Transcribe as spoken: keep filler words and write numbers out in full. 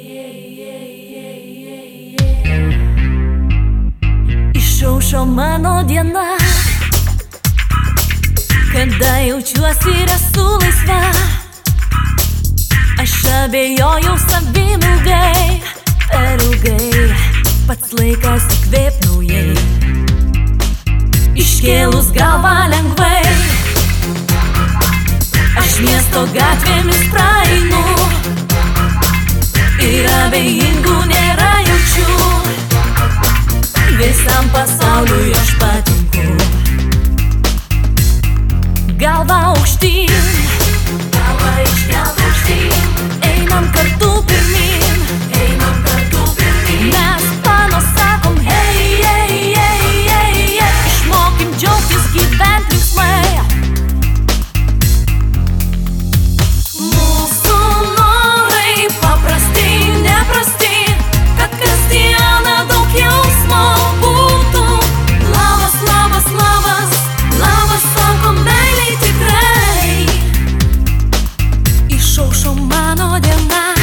Išaušo mano diena, kada jaučiuosi ir esu laisva. Aš abejojau savim ilgai, per ilgai, pats laikas įkvėpt naujai. Iškėlus galvą lengvai, aš miesto gatvėmis praeinu ir abejingų nėra jaučiu. Visam pasauliui aš patinku. Galva aukštyn, galva iškelt aukštyn, einam kartu pirmyn, einam kartu pirmyn. Mes panos sakom hei, hei, hei, hei, hei. Išmokim džiaugtis, gyvent linksmai. Mūsų norai paprasti, neprasti, kad kasdieną daug jausmo būtų. Labas, labas, labas, labas, sakom meiliai tikrai. Išaušo mano diena,